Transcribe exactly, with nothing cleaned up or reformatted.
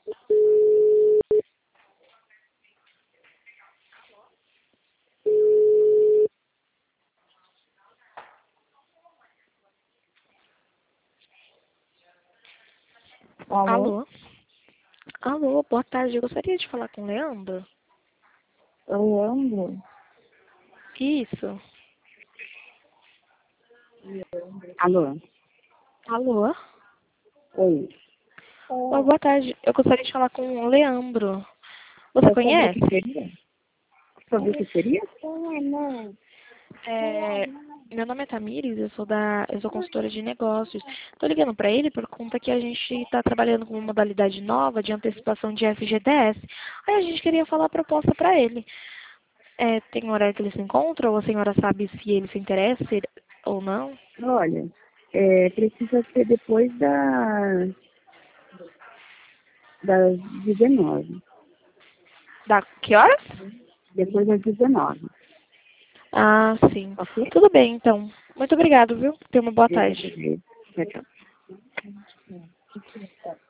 Alô? Alô? Alô, boa tarde. Eu gostaria de falar com o Leandro. Leandro? Isso. Alô? Alô? Oi. Oi, boa tarde. Eu gostaria de falar com o Leandro. Você É sobre o conhece? que seria? Sobre o que seria? É, meu nome é Tamires, eu sou da, eu sou consultora de negócios. Estou ligando para ele por conta que a gente está trabalhando com uma modalidade nova de antecipação de F G T S. Aí a gente queria falar a proposta para ele. É, tem um horário que ele se encontra, ou a senhora sabe se ele se interessa se ele- ou não? Olha, é, precisa ser depois da, das dezenove. Da que horas? Depois das dezenove. Ah, sim. Ok? Tudo bem, então. Muito obrigado, viu? Tenha uma boa Eu que tarde. agradeço. Tchau, tchau.